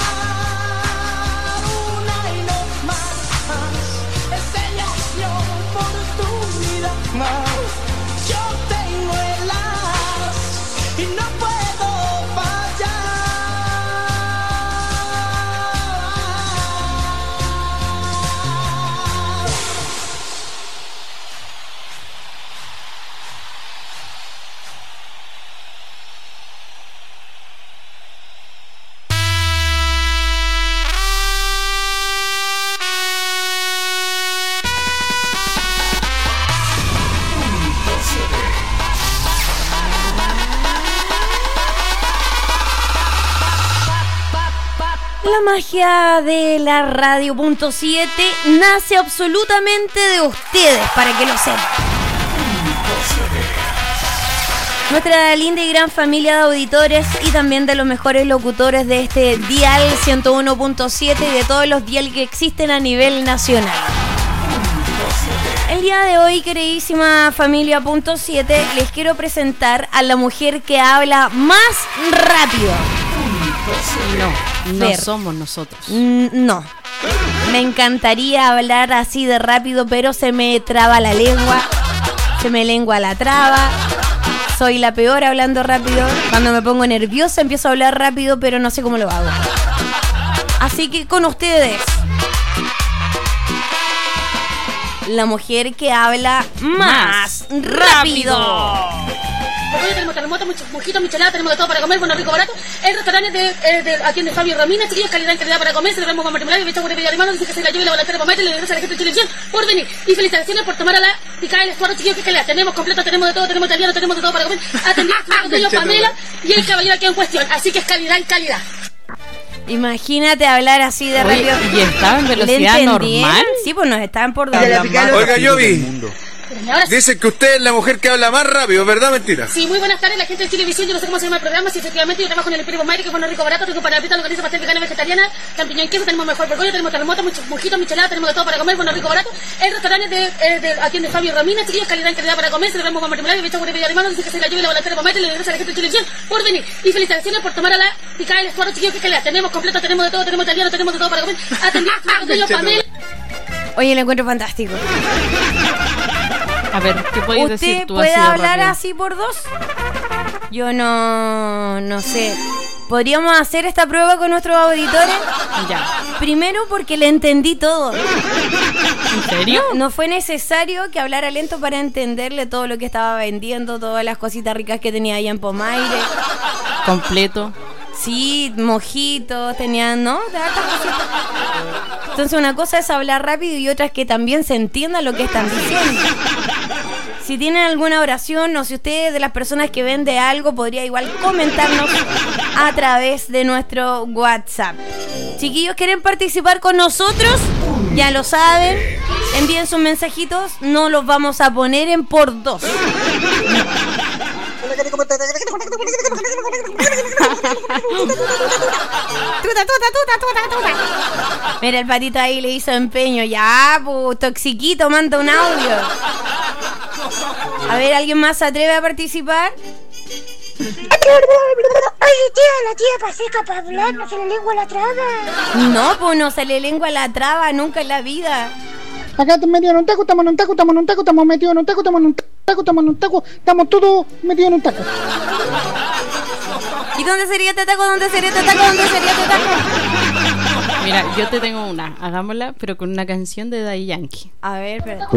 mar, una y no más, esa ya es mi oportunidad, yo tengo el as y no puedo fallar. La magia de la Radio.7 nace absolutamente de ustedes, para que lo sepan. Nuestra linda y gran familia de auditores y también de los mejores locutores de este dial 101.7 y de todos los dial que existen a nivel nacional. El día de hoy, queridísima familia .7, les quiero presentar a la mujer que habla más rápido. No somos nosotros. No. Me encantaría hablar así de rápido, pero se me traba la lengua. Se me lengua la traba. Soy la peor hablando rápido. Cuando me pongo nerviosa empiezo a hablar rápido, pero no sé cómo lo hago. Así que con ustedes, la mujer que habla más rápido. Hoy tenemos terremoto, mojitos, micheladas, tenemos de todo para comer, bueno, rico, barato. El restaurante de aquí de Fabio Ramírez, chiquillos, calidad en calidad para comer, celebramos con matrimonio, fecha con el alemán, dice que se la lleve la volantería para y le regresa a la gente de televisión por venir. Y felicitaciones por tomar a la picada del estuario, chiquillos, que calidad. Tenemos completo, tenemos de todo, tenemos italiano, tenemos de todo para comer. Atendido Pamela y el caballero aquí en cuestión, así que es calidad en calidad. Imagínate hablar así de rápido. ¿Y estaba en velocidad normal? Sí, pues nos estaban por dar. Oiga, Yobi, dicen que usted es la mujer que habla más rápido, ¿verdad o mentira? Sí, muy buenas tardes, la gente de Televisión. Yo no sé cómo se llama el programa, si efectivamente yo trabajo en el Imperio Maire, que es bueno, rico, barato. Tengo para pita, localiza pastel vegana, vegetariana, champiñón, queso, tenemos mejor vergüenza, tenemos terremoto, mojitos, micheladas, tenemos de todo para comer, bueno, rico, barato. El restaurante de aquí de Fabio Ramírez, chiquillos, calidad en calidad para comer, celebramos con matrimonio, fecha con el alemán, dice que se la lleve la volantería para y le regresa a la gente de televisión por venir. Y felicitaciones por tomar a la picada del estuario, chiquillos, que calidad. Tenemos completo, tenemos de todo, tenemos italiano, tenemos de todo para comer. Atendido Pamela. Oye, lo encuentro fantástico. A ver, ¿qué podéis decir tú? ¿Usted puede hablar así por dos? Yo no sé. ¿Podríamos hacer esta prueba con nuestros auditores? Ya. Primero porque le entendí todo. ¿En serio? No fue necesario que hablara lento para entenderle todo lo que estaba vendiendo, todas las cositas ricas que tenía allá en Pomaire. Completo. Sí, mojitos, tenían, ¿no? Entonces una cosa es hablar rápido y otra es que también se entienda lo que están diciendo. Si tienen alguna oración o si usted de las personas que vende algo, podría igual comentarnos a través de nuestro WhatsApp. Chiquillos, ¿quieren participar con nosotros? Ya lo saben. Envíen sus mensajitos. No los vamos a poner en por dos. tuta. Mira, el patito ahí le hizo empeño. Ya, pues, Toxiquito, manda un audio. A ver, ¿alguien más se atreve a participar? Oye, tía, la tía paseca para hablar, no se le lengua la traba. No, pues no se le lengua la traba nunca en la vida. Acá te metido en un taco, estamos en un taco, estamos metidos en un taco, estamos estamos todos metidos en un taco. ¿Y dónde sería este taco? ¿Dónde sería este taco? Mira, yo te tengo una, hagámosla, pero con una canción de Daddy Yankee. A ver, espera.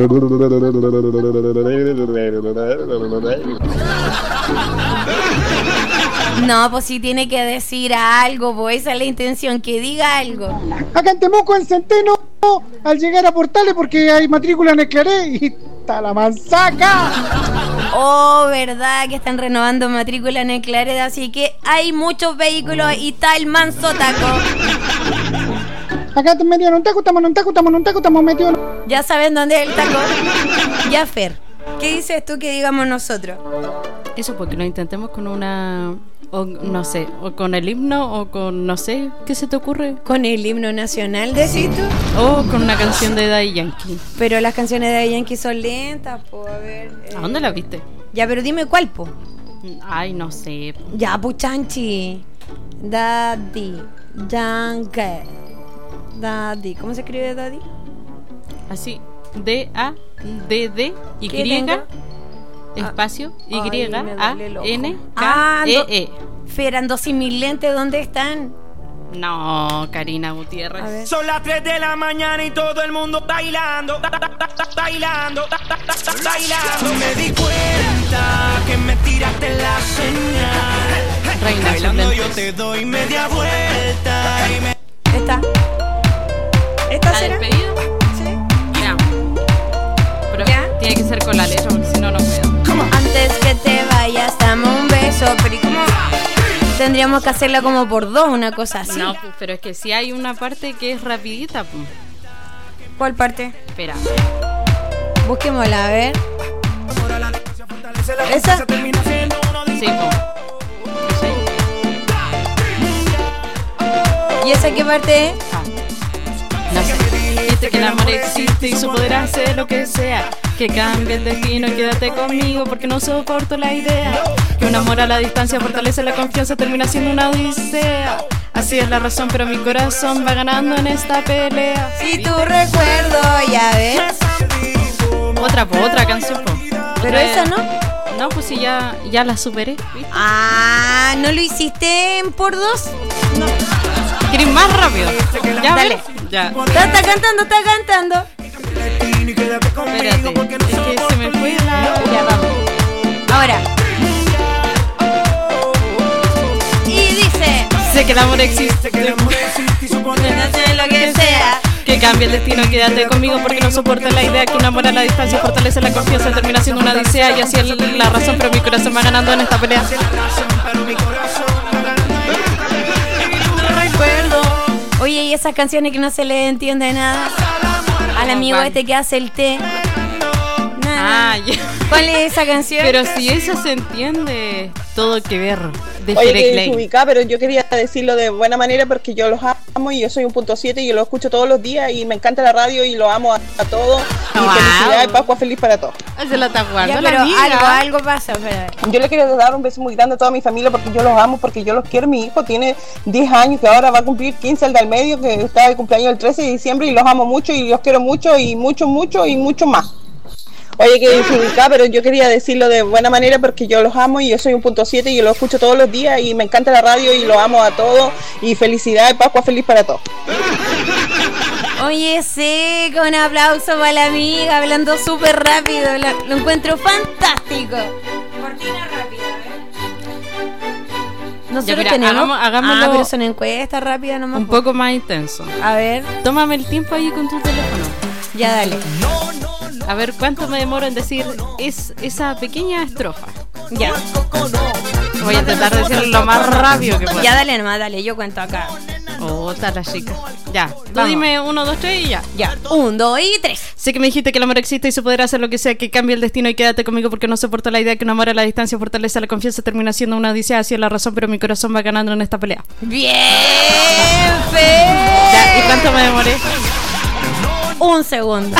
No, pues sí tiene que decir algo, pues esa es la intención, que diga algo. Acá en Temuco, en Centeno, al llegar a Portales, porque hay matrícula en Esclaré y está la manzaca. Oh, verdad que están renovando matrícula en Esclaré, así que hay muchos vehículos y está el manso taco. Acá te metido en un taco, estamos metidos en... Ya saben dónde es el taco. Ya, Fer, ¿qué dices tú que digamos nosotros? Eso, porque lo intentemos con una... O no sé, o con el himno, o con, no sé, ¿qué se te ocurre? ¿Con el himno nacional, decís tú? O con una canción de Daddy Yankee. Pero las canciones de Daddy Yankee son lentas, po, a ver... ¿A dónde la viste? Ya, pero dime cuál, po. Ay, no sé. Ya, puchanchi. Daddy Yankee. Daddy, ¿cómo se escribe Daddy? Así, D-A-D-D-Y... espacio Y-A-N-K-E-E. Fer, sin mis lentes, ¿dónde están? No, Karina Gutiérrez. Son las 3 de la mañana y todo el mundo bailando. Bailando. Me di cuenta que me tiraste la señal. Reina, bailando yo te doy media vuelta y me... ¿Esta será? ¿Despedido? Sí. Ya. Pero ¿ya? Tiene que ser con la letra porque si no, no puedo. Antes que te vayas, dame un beso. Pero ¿y cómo? Tendríamos que hacerla como por dos, una cosa así. No, pero es que si hay una parte que es rapidita, pues. ¿Cuál parte? Espera. Busquémosla, a ver. ¿Esa? Sí, pues. ¿Y esa qué parte es? No sé. Viste que el amor existe y su poder hace lo que sea. Que cambie el destino y quédate conmigo porque no soporto la idea. Que un amor a la distancia fortalece la confianza, termina siendo una odisea. Así es la razón, pero mi corazón va ganando en esta pelea. Si tu recuerdo, ya ves. Otra canción, po. Pero esa no. No, pues sí, ya la superé, ¿viste? Ah, ¿no lo hiciste en por dos? No. ¿Quieres más rápido? Ya, dale. Ya. Está cantando. Espérate, es que se me fue la... Ya, vamos. Ahora. Y dice... Sé que el amor existe, que el amor existe y su poder hace lo que sea. Que cambie el destino, quédate conmigo porque no soporto la idea. Que un amor a la distancia fortalece la confianza, termina siendo una odisea. Y así es la razón, pero mi corazón va ganando en esta pelea. Oye, y esas canciones que no se le entiende nada. Al amigo este que hace el té. Ah, ya. ¿Cuál es esa canción? Pero si eso se entiende, todo que ver. De Oye, que desubicada, pero yo quería decirlo de buena manera porque yo los amo y yo soy un punto 7 y yo lo escucho todos los días y me encanta la radio y lo amo a todos. Y felicidad y Pascua feliz para todos. Se la está jugando ya, la pero amiga. algo pasa. Espera. Yo le quiero dar un beso muy grande a toda mi familia porque yo los amo, porque yo los quiero. Mi hijo tiene 10 años que ahora va a cumplir 15 el del medio, que está de cumpleaños el 13 de diciembre y los amo mucho y los quiero mucho y mucho y mucho más. Oye, que desubicada, pero yo quería decirlo de buena manera porque yo los amo y yo soy un punto 7 y yo lo escucho todos los días y me encanta la radio y lo amo a todos y felicidad y Pascua feliz para todos. Oye, sí, con un aplauso para la amiga, hablando súper rápido, lo encuentro fantástico. Cortina rápida, Nosotros mira, tenemos... hagámoslo pero son encuestas rápidas nomás. Un poco más intenso. A ver. Tómame el tiempo ahí con tu teléfono. Ya, dale. A ver cuánto me demoro en decir esa pequeña estrofa. Ya. Voy a intentar decirlo lo más rápido que pueda. Ya, dale nomás, dale, yo cuento acá. Oh, está la chica. Ya, tú Vamos. dime 1, 2, 3 y ya. Ya, 1, 2 y 3. Sé que me dijiste que el amor existe y se podrá hacer lo que sea que cambie el destino y quédate conmigo porque no soporto la idea que un amor a la distancia fortalece la confianza termina siendo una odisea hacia la razón, pero mi corazón va ganando en esta pelea. Bien, Fer. Ya, ¿y cuánto me demoré? 1 segundo.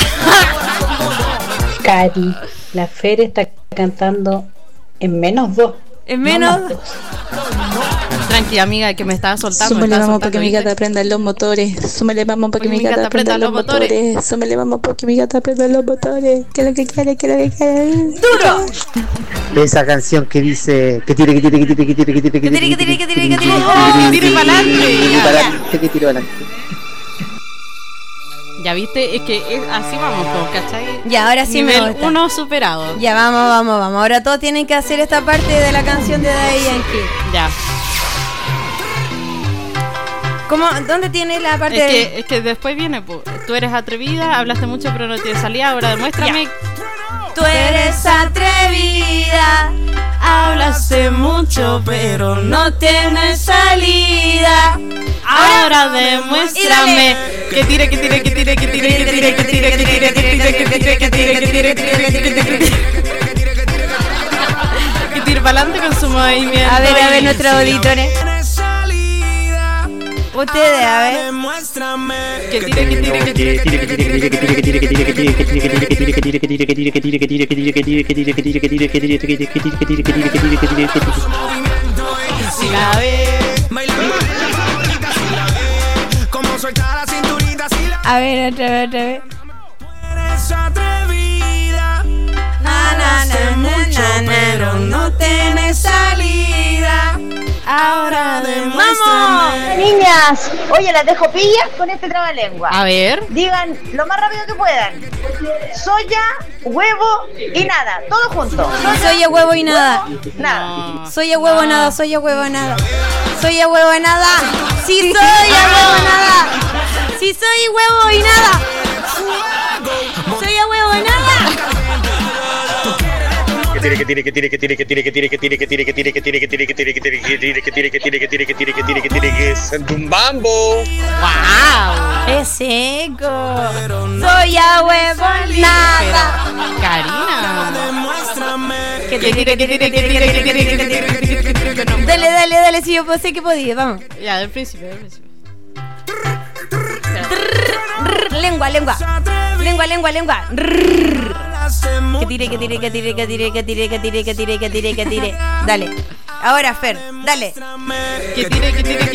Cari, la Fer está cantando en menos 2. En menos. Tranqui, amiga, que me estaba soltando. Súmale vamos para que mi gata prenda los motores. Súmale vamos para que mi gata prenda los motores. Súmale vamos para que mi gata prenda los motores. Que lo que quiere, que lo que quiere. ¡Duro! Esa canción que dice que tire para adelante. Que tire para adelante. Ya viste, es que así vamos todos, ¿cachai? Ya, ahora sí Nivel me gusta. 1 superado. Ya, vamos. Ahora todos tienen que hacer esta parte de la canción de Daddy Yankee. Ya. ¿Cómo? ¿Dónde tiene la parte Es que después viene, pues, tú eres atrevida, hablaste mucho pero no tienes salida, ahora demuéstrame. Ya. Tú eres atrevida, Hablaste mucho pero no tienes salida. Ahora demuéstrame que tire para adelante con su movimiento. A ver, nuestros auditores. Ustedes, a ver. Que tire. A ver, otra vez. mucho, pero no tienes salida. Ahora demuéstrame. Niñas, oye, las dejo pillas con este trabalengua. A ver. Digan lo más rápido que puedan. Soya, huevo y nada. Todo junto. Soya, huevo y nada. Nada. Soya, huevo, nada. Soya, huevo, nada. Soya, huevo, nada. Sí, soya, huevo, nada. Sí, soy huevo y nada. Soya, huevo, nada. ¡Bambo! ¡Wow! ¡Es seco! Soya, huevo, nada. Karina. Dale, si yo sé que podía, vamos. Ya, del principio. Lengua. Que tire. Dale. Ahora, Fer, dale. Que tire.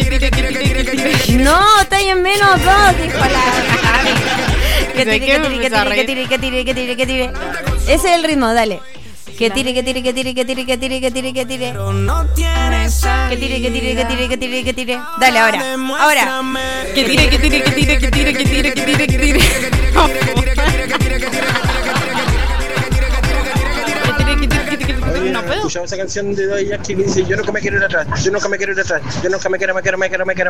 No, está en menos dos, dijo la. Que tire. Ese es el ritmo, dale. Que tire. Que tire. Dale, ahora. Que tire. No puedo. Escuchamos esa canción de Daddy Yankee que dice: yo nunca me quiero ir atrás, yo nunca me quiero ir atrás, yo nunca me quiero ir atrás.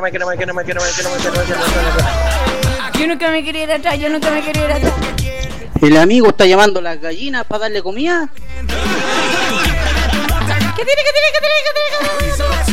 El amigo está llamando a las gallinas para darle comida. Que tire.